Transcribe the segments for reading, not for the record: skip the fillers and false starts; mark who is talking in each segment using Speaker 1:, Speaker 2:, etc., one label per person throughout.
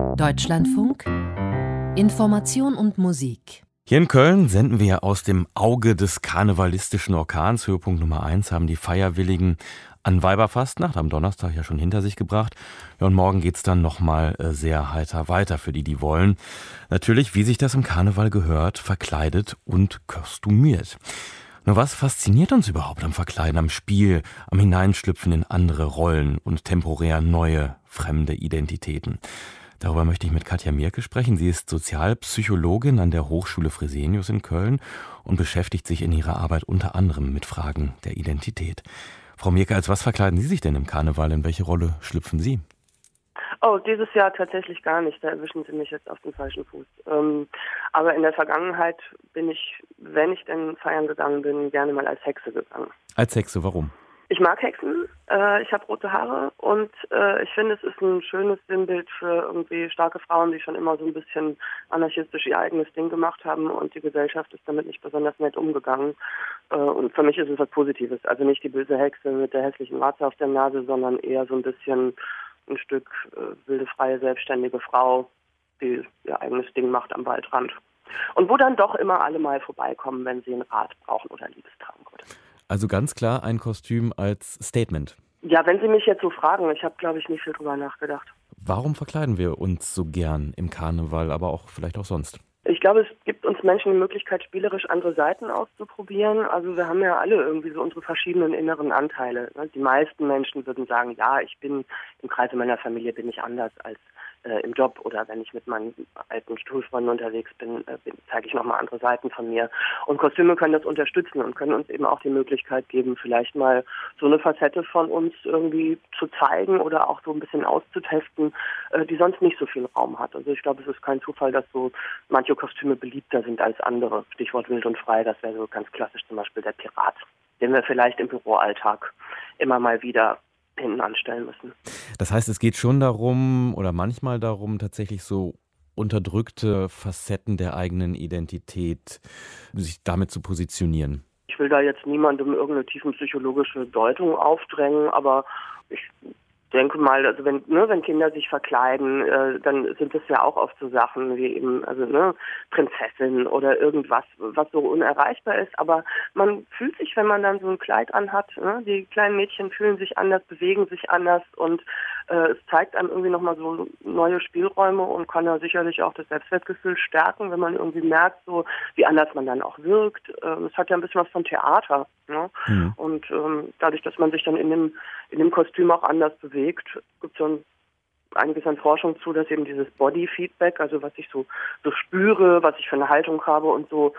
Speaker 1: Deutschlandfunk Information und Musik.
Speaker 2: Hier in Köln senden wir aus dem Auge des karnevalistischen Orkans. Höhepunkt Nummer 1 haben die Feierwilligen an Weiberfastnacht am Donnerstag ja schon hinter sich gebracht. Ja, und morgen geht's dann nochmal sehr heiter weiter für die, die wollen. Natürlich, wie sich das im Karneval gehört, verkleidet und kostümiert. Nur was fasziniert uns überhaupt am Verkleiden, am Spiel, am Hineinschlüpfen in andere Rollen und temporär neue, fremde Identitäten? Darüber möchte ich mit Katja Mierke sprechen. Sie ist Sozialpsychologin an der Hochschule Fresenius in Köln und beschäftigt sich in ihrer Arbeit unter anderem mit Fragen der Identität. Frau Mierke, als was verkleiden Sie sich denn im Karneval? In welche Rolle schlüpfen Sie?
Speaker 3: Oh, dieses Jahr tatsächlich gar nicht. Da erwischen Sie mich jetzt auf den falschen Fuß. Aber in der Vergangenheit bin ich, wenn ich denn feiern gegangen bin, gerne mal als Hexe gegangen.
Speaker 2: Als Hexe, warum?
Speaker 3: Ich mag Hexen, ich habe rote Haare und ich finde, es ist ein schönes Sinnbild für irgendwie starke Frauen, die schon immer so ein bisschen anarchistisch ihr eigenes Ding gemacht haben und die Gesellschaft ist damit nicht besonders nett umgegangen. Und für mich ist es was Positives. Also nicht die böse Hexe mit der hässlichen Warze auf der Nase, sondern eher so ein bisschen ein Stück wilde, freie, selbstständige Frau, die ihr eigenes Ding macht am Waldrand. Und wo dann doch immer alle mal vorbeikommen, wenn sie einen Rat brauchen oder Liebestrank oder so.
Speaker 2: Also ganz klar ein Kostüm als Statement.
Speaker 3: Ja, wenn Sie mich jetzt so fragen, ich habe, glaube ich, nicht viel drüber nachgedacht.
Speaker 2: Warum verkleiden wir uns so gern im Karneval, aber auch vielleicht auch sonst?
Speaker 3: Ich glaube, es gibt uns Menschen die Möglichkeit, spielerisch andere Seiten auszuprobieren. Also wir haben ja alle irgendwie so unsere verschiedenen inneren Anteile. Die meisten Menschen würden sagen, ja, ich bin im Kreise meiner Familie bin ich anders als im Job oder wenn ich mit meinen alten Schulfreunden unterwegs bin, zeige ich nochmal andere Seiten von mir. Und Kostüme können das unterstützen und können uns eben auch die Möglichkeit geben, vielleicht mal so eine Facette von uns irgendwie zu zeigen oder auch so ein bisschen auszutesten, die sonst nicht so viel Raum hat. Also ich glaube, es ist kein Zufall, dass so manche Kostüme beliebter sind als andere. Stichwort wild und frei, das wäre so ganz klassisch zum Beispiel der Pirat, den wir vielleicht im Büroalltag immer mal wieder hinten anstellen müssen.
Speaker 2: Das heißt, es geht schon darum oder manchmal darum, tatsächlich so unterdrückte Facetten der eigenen Identität, sich damit zu positionieren.
Speaker 3: Ich will da jetzt niemandem irgendeine tiefenpsychologische Deutung aufdrängen, aber ich denke mal, also wenn Kinder sich verkleiden, dann sind das ja auch oft so Sachen wie eben, Prinzessin oder irgendwas, was so unerreichbar ist. Aber man fühlt sich, wenn man dann so ein Kleid anhat, die kleinen Mädchen fühlen sich anders, bewegen sich anders und es zeigt einem irgendwie nochmal so neue Spielräume und kann ja sicherlich auch das Selbstwertgefühl stärken, wenn man irgendwie merkt, so wie anders man dann auch wirkt. Es hat ja ein bisschen was von Theater. Ne? Mhm. Und dadurch, dass man sich dann in dem Kostüm auch anders bewegt, gibt es schon einiges an Forschung zu, dass eben dieses Body-Feedback, also was ich so spüre, was ich für eine Haltung habe und so,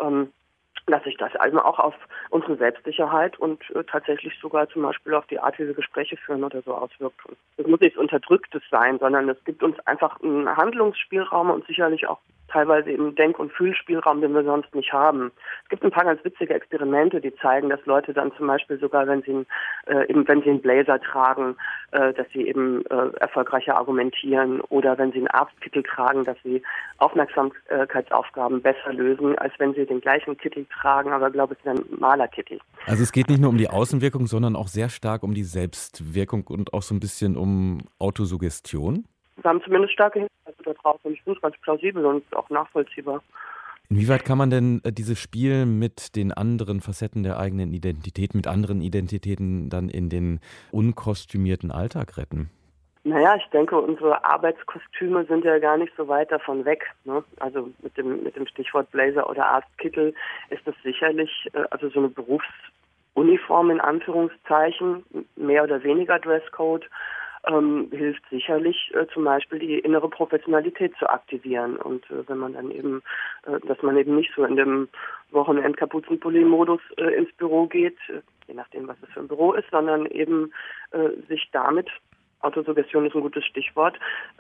Speaker 3: dass sich das also auch auf unsere Selbstsicherheit und tatsächlich sogar zum Beispiel auf die Art, wie wir Gespräche führen oder so auswirkt. Und das muss nichts Unterdrücktes sein, sondern es gibt uns einfach einen Handlungsspielraum und sicherlich auch teilweise eben Denk- und Fühlspielraum, den wir sonst nicht haben. Es gibt ein paar ganz witzige Experimente, die zeigen, dass Leute dann zum Beispiel sogar, wenn sie einen Blazer tragen, dass sie eben erfolgreicher argumentieren oder wenn sie einen Arztkittel tragen, dass sie Aufmerksamkeitsaufgaben besser lösen, als wenn sie den gleichen Kittel tragen, aber glaube ich, ist ein Malerkittel.
Speaker 2: Also es geht nicht nur um die Außenwirkung, sondern auch sehr stark um die Selbstwirkung und auch so ein bisschen um Autosuggestion?
Speaker 3: Wir haben zumindest starke Hinweise da drauf und ich finde es ganz plausibel und auch nachvollziehbar.
Speaker 2: Inwieweit kann man denn dieses Spiel mit den anderen Facetten der eigenen Identität, mit anderen Identitäten dann in den unkostümierten Alltag retten?
Speaker 3: Naja, ich denke, unsere Arbeitskostüme sind ja gar nicht so weit davon weg. Ne? Also mit dem Stichwort Blazer oder Arztkittel ist das sicherlich, also so eine Berufsuniform in Anführungszeichen, mehr oder weniger Dresscode, hilft sicherlich zum Beispiel die innere Professionalität zu aktivieren und wenn man dann eben, dass man eben nicht so in dem Wochenend-Kapuzenpulli-Modus ins Büro geht, je nachdem, was es für ein Büro ist, sondern eben sich damit, Autosuggestion ist ein gutes Stichwort,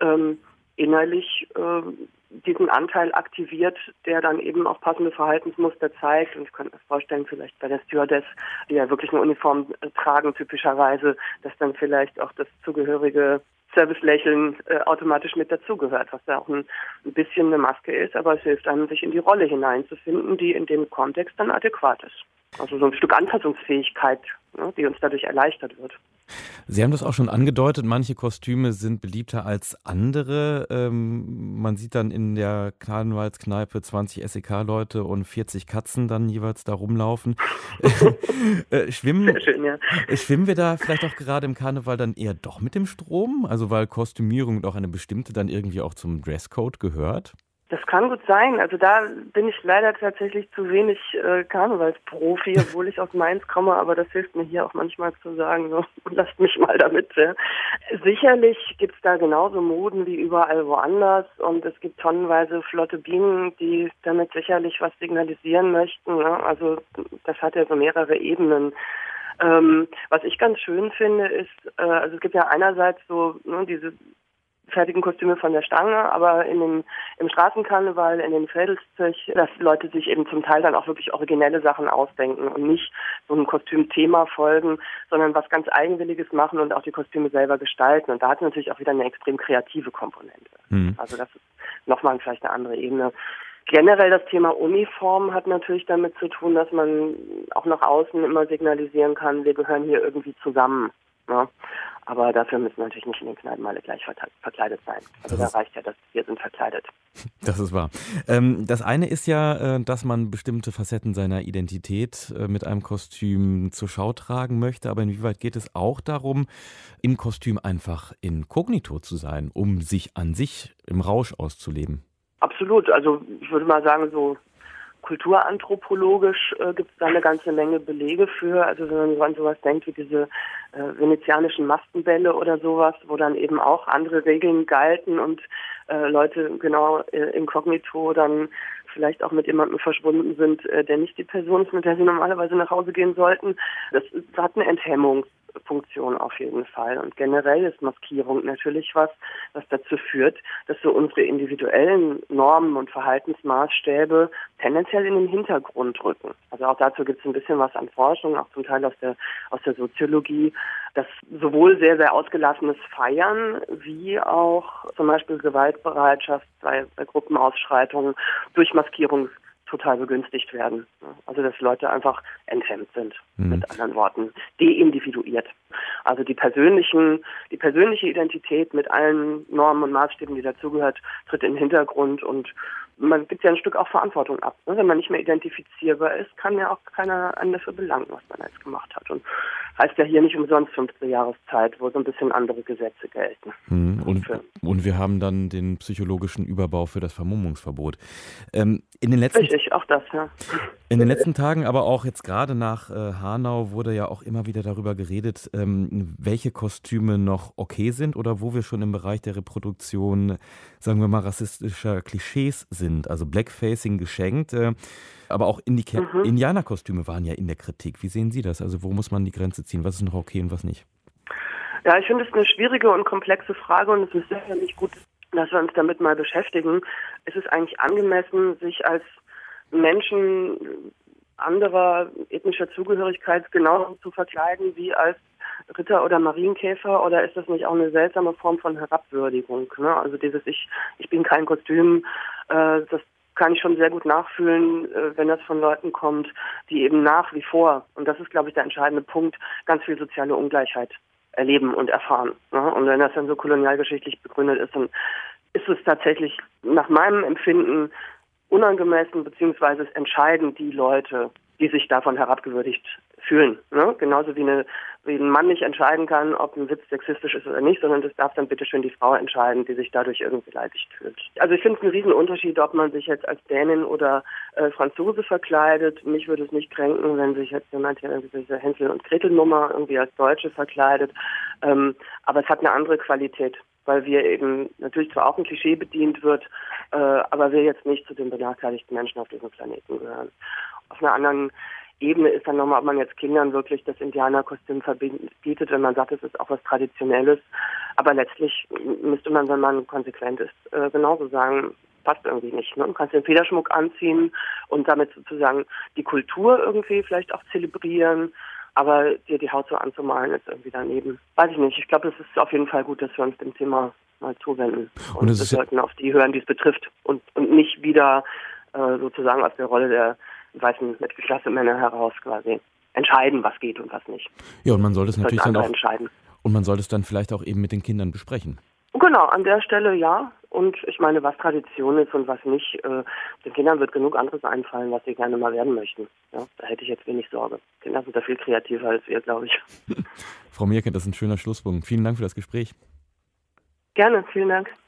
Speaker 3: innerlich diesen Anteil aktiviert, der dann eben auch passende Verhaltensmuster zeigt. Und ich könnte mir vorstellen, vielleicht bei der Stewardess, die ja wirklich eine Uniform tragen typischerweise, dass dann vielleicht auch das zugehörige Servicelächeln automatisch mit dazugehört, was ja auch ein bisschen eine Maske ist, aber es hilft einem, sich in die Rolle hineinzufinden, die in dem Kontext dann adäquat ist. Also so ein Stück Anpassungsfähigkeit, ne, die uns dadurch erleichtert wird.
Speaker 2: Sie haben das auch schon angedeutet, manche Kostüme sind beliebter als andere. Man sieht dann in der Karnevalskneipe 20 SEK-Leute und 40 Katzen dann jeweils da rumlaufen.
Speaker 3: Sehr schön, ja.
Speaker 2: Schwimmen wir da vielleicht auch gerade im Karneval dann eher doch mit dem Strom? Also weil Kostümierung und auch eine bestimmte dann irgendwie auch zum Dresscode gehört?
Speaker 3: Das kann gut sein. Also da bin ich leider tatsächlich zu wenig Karnevalsprofi, obwohl ich aus Mainz komme, aber das hilft mir hier auch manchmal zu sagen, so, lasst mich mal damit. Ja. Sicherlich gibt's da genauso Moden wie überall woanders und es gibt tonnenweise flotte Bienen, die damit sicherlich was signalisieren möchten. Ne? Also das hat ja so mehrere Ebenen. Was ich ganz schön finde, ist, also es gibt ja einerseits so diese fertigen Kostüme von der Stange, aber im Straßenkarneval, in den Fädelszech, dass Leute sich eben zum Teil dann auch wirklich originelle Sachen ausdenken und nicht so einem Kostümthema folgen, sondern was ganz Eigenwilliges machen und auch die Kostüme selber gestalten. Und da hat es natürlich auch wieder eine extrem kreative Komponente. Also das ist nochmal vielleicht eine andere Ebene. Generell das Thema Uniform hat natürlich damit zu tun, dass man auch nach außen immer signalisieren kann, wir gehören hier irgendwie zusammen. Ja. Aber dafür müssen natürlich nicht in den Kneipen alle gleich verkleidet sein. Also da reicht ja, dass wir sind verkleidet.
Speaker 2: Das ist wahr. Das eine ist ja, dass man bestimmte Facetten seiner Identität mit einem Kostüm zur Schau tragen möchte. Aber inwieweit geht es auch darum, im Kostüm einfach inkognito zu sein, um sich an sich im Rausch auszuleben?
Speaker 3: Absolut. Also ich würde mal sagen, so kulturanthropologisch gibt es da eine ganze Menge Belege für. Also wenn man an sowas denkt wie diese venezianischen Maskenbälle oder sowas, wo dann eben auch andere Regeln galten und Leute genau inkognito dann vielleicht auch mit jemandem verschwunden sind, der nicht die Person ist, mit der sie normalerweise nach Hause gehen sollten. Das hat eine Enthemmungsfunktion auf jeden Fall. Und generell ist Maskierung natürlich was dazu führt, dass so unsere individuellen Normen und Verhaltensmaßstäbe tendenziell in den Hintergrund rücken. Also auch dazu gibt es ein bisschen was an Forschung, auch zum Teil aus der Soziologie, dass sowohl sehr, sehr ausgelassenes Feiern wie auch zum Beispiel Gewaltbereitschaft bei Gruppenausschreitungen durch Maskierung total begünstigt werden. Also dass Leute einfach enthemmt sind, mit anderen Worten, deindividuiert. Also die persönliche Identität mit allen Normen und Maßstäben, die dazugehört, tritt in den Hintergrund und man gibt ja ein Stück auch Verantwortung ab. Wenn man nicht mehr identifizierbar ist, kann ja auch keiner einen dafür belangen, was man jetzt gemacht hat. Und heißt ja hier nicht umsonst 5. Jahreszeit, wo so ein bisschen andere Gesetze gelten.
Speaker 2: Und wir haben dann den psychologischen Überbau für das Vermummungsverbot.
Speaker 3: Richtig, auch das, ja.
Speaker 2: In den letzten Tagen, aber auch jetzt gerade nach Hanau, wurde ja auch immer wieder darüber geredet, welche Kostüme noch okay sind oder wo wir schon im Bereich der Reproduktion, sagen wir mal, rassistischer Klischees sind. Also Blackfacing geschenkt, aber auch Indianerkostüme waren ja in der Kritik. Wie sehen Sie das? Also wo muss man die Grenze ziehen? Was ist noch okay und was nicht?
Speaker 3: Ja, ich finde es eine schwierige und komplexe Frage und es ist sicherlich gut, dass wir uns damit mal beschäftigen. Es ist eigentlich angemessen, sich als Menschen anderer ethnischer Zugehörigkeit genauso zu verkleiden wie als Ritter oder Marienkäfer, oder ist das nicht auch eine seltsame Form von Herabwürdigung? Ne? Also dieses ich bin kein Kostüm, das kann ich schon sehr gut nachfühlen, wenn das von Leuten kommt, die eben nach wie vor, und das ist, glaube ich, der entscheidende Punkt, ganz viel soziale Ungleichheit erleben und erfahren. Ne? Und wenn das dann so kolonialgeschichtlich begründet ist, dann ist es tatsächlich nach meinem Empfinden unangemessen, beziehungsweise es entscheiden die Leute, die sich davon herabgewürdigt fühlen. Ne? Genauso wie ein Mann nicht entscheiden kann, ob ein Witz sexistisch ist oder nicht, sondern das darf dann bitteschön die Frau entscheiden, die sich dadurch irgendwie beleidigt fühlt. Also ich finde es einen riesen Unterschied, ob man sich jetzt als Dänin oder Franzose verkleidet. Mich würde es nicht kränken, wenn sich jetzt jemand hier irgendwie diese Hänsel- und Gretel-Nummer irgendwie als Deutsche verkleidet. Aber es hat eine andere Qualität, weil wir eben natürlich zwar auch ein Klischee bedient wird, aber wir jetzt nicht zu den benachteiligten Menschen auf diesem Planeten gehören. Auf einer anderen Ebene ist dann nochmal, ob man jetzt Kindern wirklich das Indianerkostüm verbietet, wenn man sagt, es ist auch was Traditionelles. Aber letztlich müsste man, wenn man konsequent ist, genauso sagen, passt irgendwie nicht. Ne? Du kannst den Federschmuck anziehen und damit sozusagen die Kultur irgendwie vielleicht auch zelebrieren, aber dir die Haut so anzumalen ist irgendwie daneben. Weiß ich nicht. Ich glaube, es ist auf jeden Fall gut, dass wir uns dem Thema mal zuwenden. Und wir sollten auf die hören, die es betrifft und nicht wieder sozusagen aus der Rolle der weißen Mittelklasse-Männer heraus quasi entscheiden, was geht und was nicht.
Speaker 2: Ja, und man sollte es natürlich dann auch
Speaker 3: entscheiden.
Speaker 2: Und man sollte es dann vielleicht auch eben mit den Kindern besprechen.
Speaker 3: Genau, an der Stelle ja. Und ich meine, was Tradition ist und was nicht, den Kindern wird genug anderes einfallen, was sie gerne mal werden möchten. Ja, da hätte ich jetzt wenig Sorge. Kinder sind da viel kreativer als wir, glaube ich.
Speaker 2: Frau Mierke, das ist ein schöner Schlusspunkt. Vielen Dank für das Gespräch.
Speaker 3: Gerne, vielen Dank.